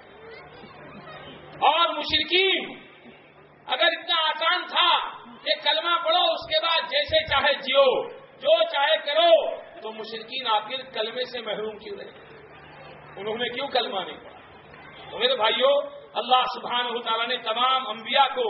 [SPEAKER 1] اور مشرکین اگر اتنا آسان تھا کہ کلمہ پڑھو اس کے بعد جیسے چاہے جیو، جو چاہے کرو، تو مشرکین آخر کلمے سے محروم کیوں رہے؟ انہوں نے کیوں کلمہ نہیں پڑھا؟ تو میرے بھائیوں، اللہ سبحانہ و تعالیٰ نے تمام انبیاء کو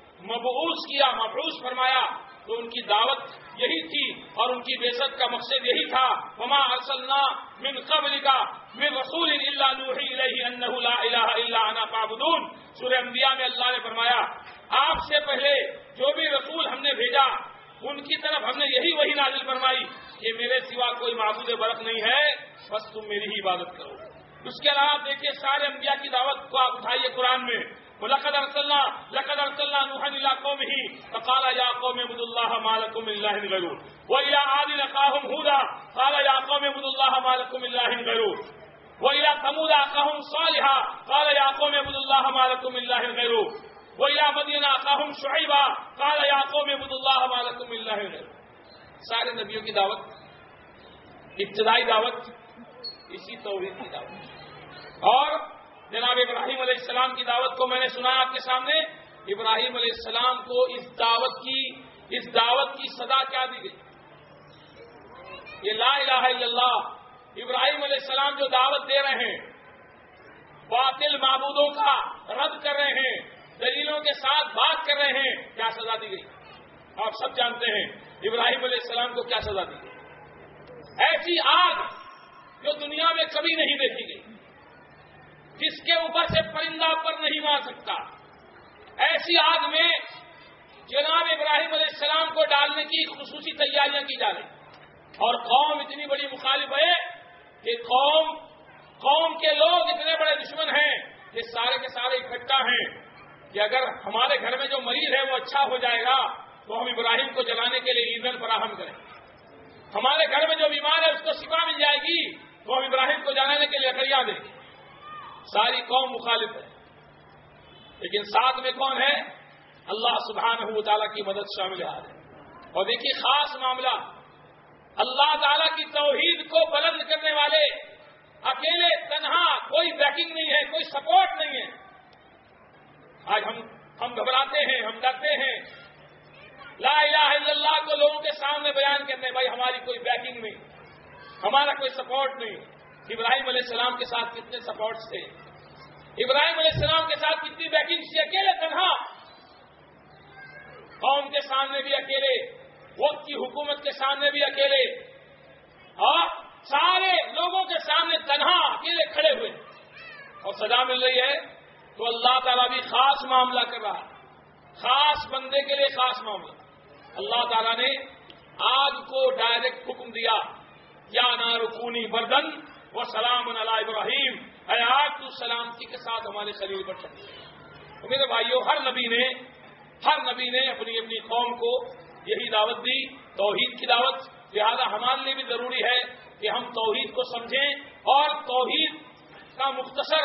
[SPEAKER 1] مبعوث فرمایا تو ان کی دعوت یہی تھی اور ان کی بعثت کا مقصد یہی تھا. وما ارسلنا من قبلک من رسول الا نوحی الیہ انہ لا الہ الا انا فاعبدون. سورہ انبیاء میں اللہ نے فرمایا آپ سے پہلے جو بھی رسول ہم نے بھیجا ان کی طرف ہم نے یہی وحی نازل فرمائی کہ میرے سوا کوئی معبود برحق نہیں ہے، بس تم میری ہی عبادت کرو. اس کے علاوہ دیکھیے سارے انبیاء کی دعوت کو آپ اٹھائیے قرآن میں. لقد ارسلنا نوحا الى قومه فقال يا قوم اعبدوا الله ما لكم من اله غيره والى عاد اخاهم هودا قال يا قوم اعبدوا الله ما لكم من اله غيره والى ثمود اخاهم صالحا قال يا قوم اعبدوا الله ما لكم من اله غيره والى مدين اخاهم شعيبا قال يا قوم اعبدوا الله ما لكم من اله غيره. سارے نبیوں کی دعوت، ابتدائی دعوت اسی توحید کی دعوت. اور جناب ابراہیم علیہ السلام کی دعوت کو میں نے سنا آپ کے سامنے. ابراہیم علیہ السلام کو اس دعوت کی صدا کیا دی گئی؟ یہ لا الہ الا اللہ. ابراہیم علیہ السلام جو دعوت دے رہے ہیں، باطل معبودوں کا رد کر رہے ہیں، دلیلوں کے ساتھ بات کر رہے ہیں، کیا سزا دی گئی؟ آپ سب جانتے ہیں ابراہیم علیہ السلام کو کیا سزا دی گئی. ایسی آگ جو دنیا میں کبھی نہیں دیکھی گئی، جس کے اوپر سے پرندہ پر نہیں مار سکتا، ایسی آگ میں جناب ابراہیم علیہ السلام کو ڈالنے کی خصوصی تیاریاں کی جا رہی. اور قوم اتنی بڑی مخالف ہے کہ قوم کے لوگ اتنے بڑے دشمن ہیں کہ سارے کے سارے اکٹھا ہیں کہ اگر ہمارے گھر میں جو مریض ہے وہ اچھا ہو جائے گا تو ہم ابراہیم کو جلانے کے لیے ایندھن فراہم کریں. ہمارے گھر میں جو بیمار ہے اس کو شفا مل جائے گی تو ہم ابراہیم کو جلانے کے لیے لکڑیاں دیں گے. ساری قوم مخالف ہے، لیکن ساتھ میں کون ہے؟ اللہ سبحانہ و تعالیٰ کی مدد شامل ہے. اور دیکھیے خاص معاملہ، اللہ تعالیٰ کی توحید کو بلند کرنے والے اکیلے تنہا، کوئی بیکنگ نہیں ہے، کوئی سپورٹ نہیں ہے. آج ہم گھبراتے ہیں، ہم ڈرتے ہیں لا الہ الا اللہ کو لوگوں کے سامنے بیان کرتے ہیں. بھائی ہماری کوئی بیکنگ نہیں، ہمارا کوئی سپورٹ نہیں. ابراہیم علیہ السلام کے ساتھ کتنے سپورٹس تھے، ابراہیم علیہ السلام کے ساتھ کتنی بیکنگ تھی. اکیلے تنہا، قوم کے سامنے بھی اکیلے، وقت کی حکومت کے سامنے بھی اکیلے، اور سارے لوگوں کے سامنے تنہا اکیلے کھڑے ہوئے اور سزا مل رہی ہے. تو اللہ تعالیٰ بھی خاص معاملہ کر رہا ہے، خاص بندے کے لیے خاص معاملہ. اللہ تعالیٰ نے آگ کو ڈائریکٹ حکم دیا، یا نار کونی بردن وسلام علی ابراہیم، اے آگ تو سلامتی کے ساتھ ہمارے خلیل پر چڑھ. تو میرے بھائیوں، ہر نبی نے اپنی اپنی قوم کو یہی دعوت دی، توحید کی دعوت. لہذا ہمارے لیے بھی ضروری ہے کہ ہم توحید کو سمجھیں، اور توحید کا مختصر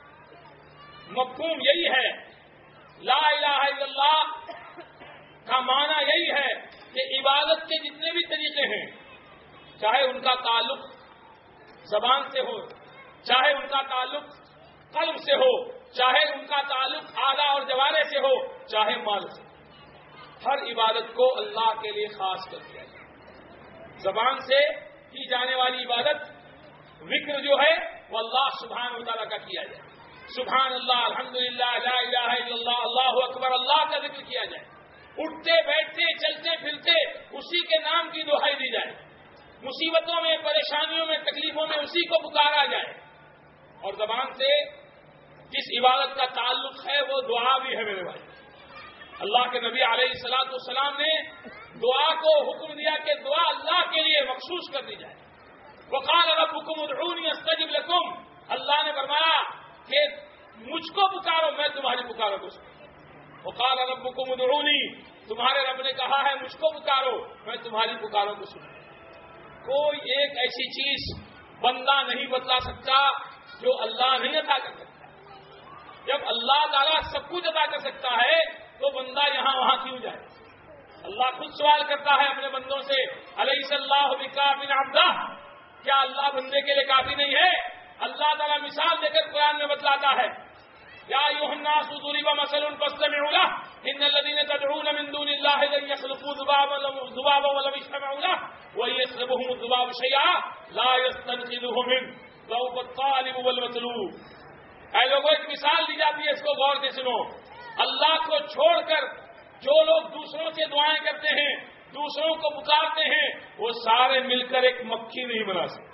[SPEAKER 1] مفہوم یہی ہے. لا الہ الا اللہ کا معنی یہی ہے کہ عبادت کے جتنے بھی طریقے ہیں، چاہے ان کا تعلق زبان سے ہو، چاہے ان کا تعلق قلب سے ہو، چاہے ان کا تعلق اعضاء اور جوارح سے ہو، چاہے مال سے، ہر عبادت کو اللہ کے لیے خاص کر دیا جائے. زبان سے کی جانے والی عبادت، ذکر جو ہے وہ اللہ سبحانہ و تعالیٰ کا کیا جائے. سبحان اللہ، الحمدللہ، لا الہ الا اللہ، اللہ اکبر، اللہ کا ذکر کیا جائے. اٹھتے بیٹھتے چلتے پھرتے اسی کے نام کی دعائی دی جائے. مصیبتوں میں، پریشانیوں میں، تکلیفوں میں اسی کو پکارا جائے. اور زبان سے جس عبادت کا تعلق ہے وہ دعا بھی ہے. میرے بھائی، اللہ کے نبی علیہ الصلوۃ والسلام نے دعا کو حکم دیا کہ دعا اللہ کے لیے مخصوص کر دی جائے. وقال ربکم ادعونی استجب لکم، اللہ نے فرمایا کہ مجھ کو پکارو، میں تمہاری پکاروں کو سنوں. وقال ربکم ادعونی، تمہارے رب نے کہا ہے مجھ کو پکارو، میں تمہاری پکاروں کو سنوں. کوئی ایک ایسی چیز بندہ نہیں بتلا سکتا جو اللہ نہیں عطا کر سکتا. جب اللہ تعالیٰ سب کچھ عطا کر سکتا ہے تو بندہ یہاں وہاں کیوں جائے؟ اللہ خود سوال کرتا ہے اپنے بندوں سے، الیس اللہ بکاف عبدہ، کیا اللہ بندے کے لیے کافی نہیں ہے؟ اللہ تعالیٰ مثال دے کر قرآن میں بتلاتا ہے، یا ایھا الناس ضرب مثل فاستمعوا له ان الذين تدعون من دون الله لن يخلقوا ذبابا ولو اجتمعوا له وان يسلبهم الذباب شيئا لا يستنقذوه منه ضعف الطالب والمطلوب. اے لوگوں ایک مثال دی جاتی ہے, اس کو غور سے سنو. اللہ کو چھوڑ کر جو لوگ دوسروں سے دعائیں کرتے ہیں, دوسروں کو پکارتے ہیں, وہ سارے مل کر ایک مکھی نہیں بنا سکتے.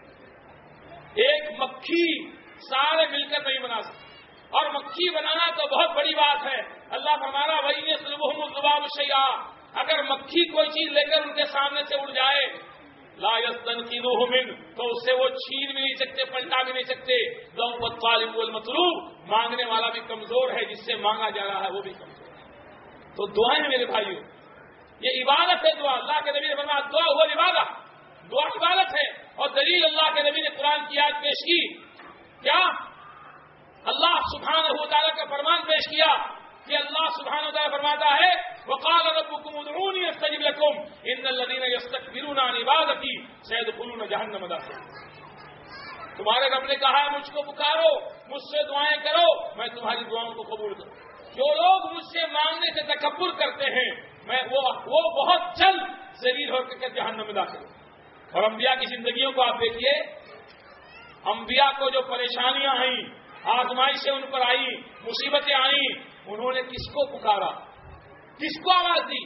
[SPEAKER 1] ایک مکھی سارے مل کر نہیں بنا سکتے, اور مکھی بنانا تو بہت بڑی بات ہے. اللہ فرمانا وَإِنْ يَسْلُبْهُمُ الذُّبَابُ شَيْئًا, اگر مکھی کوئی چیز لے کر ان کے سامنے سے اڑ جائے, لا يستنقذوه منه, تو اس سے وہ چھین بھی نہیں سکتے, پلٹا بھی نہیں سکتے. ضعف الطالب والمطلوب, مانگنے والا بھی کمزور ہے, جس سے مانگا جا رہا ہے وہ بھی کمزور ہے. تو دعائیں میرے بھائیوں, یہ عبادت ہے. دعا اللہ کے نبی نے فرمایا دعا ہوا عبادت, دعا عبادت ہے. اور دلیل اللہ کے نبی نے قرآن کی آیت پیش کی. کیا اللہ سبحانہ و تعالیٰ کا فرمان پیش کیا کہ اللہ سبحانہ و تعالیٰ فرماتا ہے وقال ربكم ادعوني استجب لكم ان الذين يستكبرون عن عبادتي سيدخلون جهنم داخلين. تمہارے رب نے کہا مجھ کو پکارو, مجھ سے دعائیں کرو, میں تمہاری دعاؤں کو قبول کروں. جو لوگ مجھ سے مانگنے سے تکبر کرتے ہیں, میں وہ بہت جلد ذلیل ہو کر جہنم میں داخل. اور انبیاء کی زندگیوں کو آپ دیکھیے, انبیاء کو جو پریشانیاں آئیں, آزمائشیں ان پر آئی, مصیبتیں آئیں, انہوں نے کس کو پکارا, کس کو آواز دی,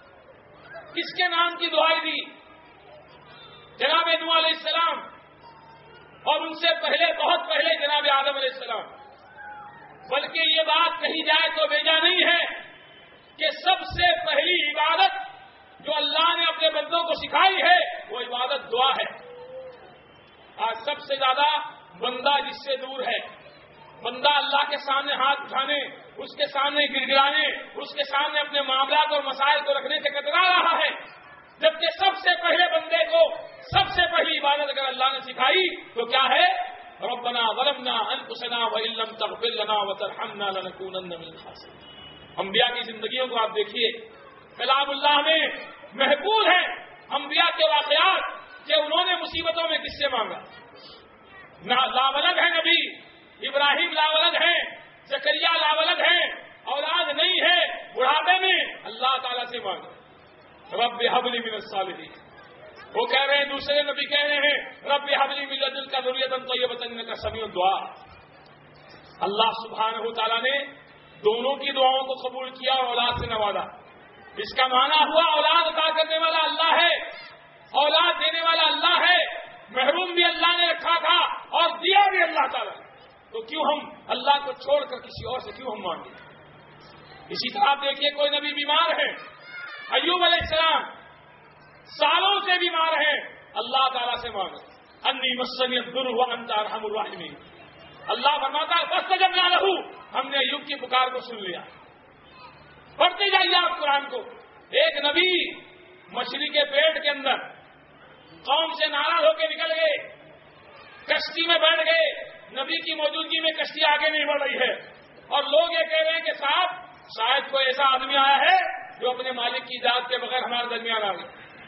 [SPEAKER 1] کس کے نام کی دعائی دی؟ جناب نوح علیہ السلام, اور ان سے پہلے بہت پہلے جناب آدم علیہ السلام. بلکہ یہ بات کہی جائے تو بیجا نہیں ہے کہ سب سے پہلی عبادت جو اللہ نے اپنے بندوں کو سکھائی ہے وہ عبادت دعا ہے. آج سب سے زیادہ بندہ جس سے دور ہے, بندہ اللہ کے سامنے ہاتھ اٹھانے, اس کے سامنے گر گرانے, اس کے سامنے اپنے معاملات اور مسائل کو رکھنے سے کترا رہا ہے. جبکہ سب سے پہلے بندے کو سب سے پہلی عبادت اگر اللہ نے سکھائی تو کیا ہے؟ ربنا ظلمنا انفسنا وان لم تغفر لنا وترحمنا لنكونن من الخاسرین. انبیاء کی زندگیوں کو آپ دیکھیے, کلام اللہ میں محفوظ ہیں انبیاء کے واقعات کہ انہوں نے مصیبتوں میں کس سے مانگا. لاولد ہے نبی ابراہیم, لاولد ہیں زکریا, لاولد ہیں, اولاد نہیں ہے, بڑھاپے میں اللہ تعالیٰ سے مانگا رب هب لي من الصالحین. وہ کہہ رہے ہیں, دوسرے نبی کہہ رہے ہیں رب هب لي من لدنك ذریۃ طیبۃ انک سمیع الدعاء. اللہ سبحانہ و تعالیٰ نے دونوں کی دعاؤں کو قبول کیا اور اولاد سے نوازا. اس کا معنی ہوا اولاد عطا کرنے والا اللہ ہے, اولاد دینے والا اللہ ہے. محروم بھی اللہ نے رکھا تھا اور دیا بھی اللہ تعالیٰ نے. تو کیوں ہم اللہ کو چھوڑ کر کسی اور سے کیوں ہم مانگیں؟ اسی طرح آپ دیکھیے کوئی نبی بیمار ہے, ایوب علیہ السلام سالوں سے بیمار ہیں, اللہ تعالیٰ سے مانگے انی مسنی الضر وانت ارحم الراحمین. اللہ فرماتا ہے فاستجبنا لہ, ہم نے ایوب کی پکار کو سن لیا. پڑھتے جائیے آپ قرآن کو. ایک نبی مچھلی کے پیٹ کے اندر قوم سے ناراض ہو کے نکل گئے, کشتی میں بیٹھ گئے. نبی کی موجودگی میں کشتی آگے نہیں بڑھ رہی ہے, اور لوگ یہ کہہ رہے ہیں کہ صاحب شاید کوئی ایسا آدمی آیا ہے جو اپنے مالک کی اجازت کے بغیر ہمارے درمیان آ گیا.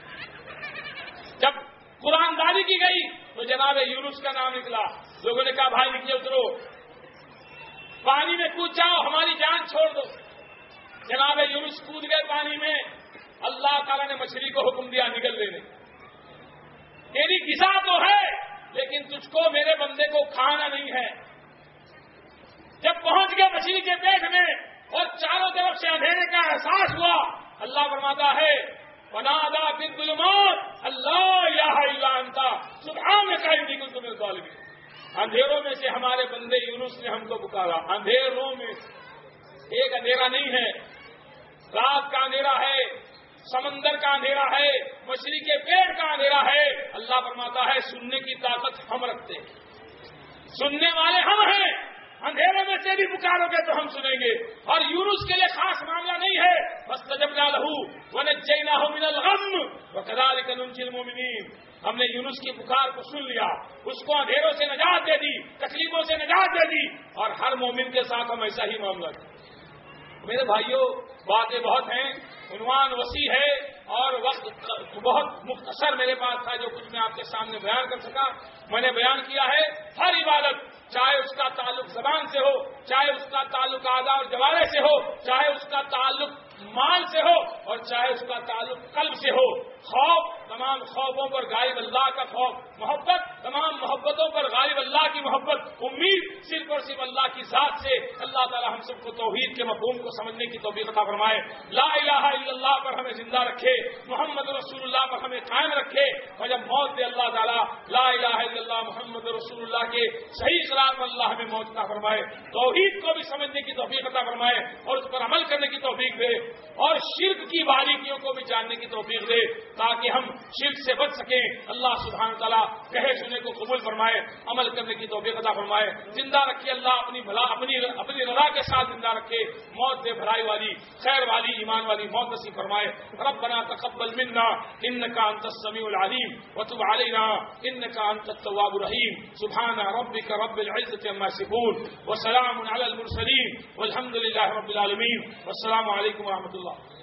[SPEAKER 1] جب قرآن داری کی گئی تو جناب یونس کا نام نکلا. لوگوں نے کہا بھائی نیچے اترو, پانی میں کود جاؤ, ہماری جان چھوڑ دو. جناب یونس کود گئے پانی میں. اللہ تعالیٰ نے مچھلی کو حکم دیا نکل لینے. تیری غذا تو ہے لیکن تجھ کو میرے بندے کو کھانا نہیں ہے. جب پہنچ گئے مچھلی کے پیٹ میں اور چاروں طرف سے اندھیرے کا احساس ہوا, اللہ فرماتا ہے ونادى في الظلمات لا اله الا انت سبحانك انی کنت من الظالمین. اندھیروں میں سے ہمارے بندے یونس نے ہم کو پکارا. اندھیروں میں ایک اندھیرا نہیں ہے, رات کا اندھیرا ہے, سمندر کا اندھیرا ہے, مچھلی کے پیٹ کا اندھیرا ہے. اللہ فرماتا ہے سننے کی طاقت ہم رکھتے ہیں, سننے والے ہم ہیں. اندھیرے میں سے بھی پکارو گے تو ہم سنیں گے. اور یونس کے لیے خاص معاملہ نہیں ہے, فاستجبنا لہ ونجیناہ من الغم وکذالک ننجی المؤمنین. ہم نے یونس کی پکار کو سن لیا, اس کو اندھیروں سے نجات دے دی, تکلیفوں سے نجات دے دی, اور ہر مومن کے ساتھ ہم ایسا ہی معاملہ کریں. میرے بھائیوں باتیں بہت ہیں, عنوان وسیع ہے اور وقت بہت مختصر میرے پاس تھا. جو کچھ میں آپ کے سامنے بیان کر سکا میں نے بیان کیا ہے. ہر عبادت چاہے اس کا تعلق زبان سے ہو, چاہے اس کا تعلق اعضاء اور جوارح سے ہو, چاہے اس کا تعلق مال سے ہو, اور چاہے اس کا تعلق قلب سے ہو, خوف تمام خوفوں پر غالب اللہ کا خوف، محبت تمام محبتوں پر غالب اللہ کی محبت، امید صرف اور صرف اللہ کی ذات سے۔ اللہ تعالی ہم سب کو توحید کے مفہوم کو سمجھنے کی توفیق عطا فرمائے، لا الہ الا اللہ پر ہمیں زندہ رکھے، محمد رسول اللہ پر ہمیں قائم رکھے، اور جب موت دے اللہ تعالی لا الہ الا اللہ محمد رسول اللہ کے صحیح اقرار پر اللہ ہمیں موت عطا فرمائے، توحید کو بھی سمجھنے کی توفیق عطا فرمائے اور اس پر عمل کرنے کی توفیق دے، اور شرک کی باریکیوں کو بھی جاننے کی توفیق دے تاکہ ہم شرک سے بچ سکیں۔ اللہ سبحانہ تعالیٰ کہے سنے کو قبول فرمائے، عمل کرنے کی توفیق عطا فرمائے، زندہ رکھے اللہ اپنی رضا کے ساتھ زندہ رکھے، موت دے بھلائی والی خیر والی ایمان والی موت نصیب فرمائے۔ ربنا تقبل منا انك انت السميع العليم وتب علينا انك انت التواب الرحيم۔ سبحان ربك رب العزة عما يصفون وسلام على المرسلين والحمد لله رب العالمين، والسلام عليكم ورحمة الله۔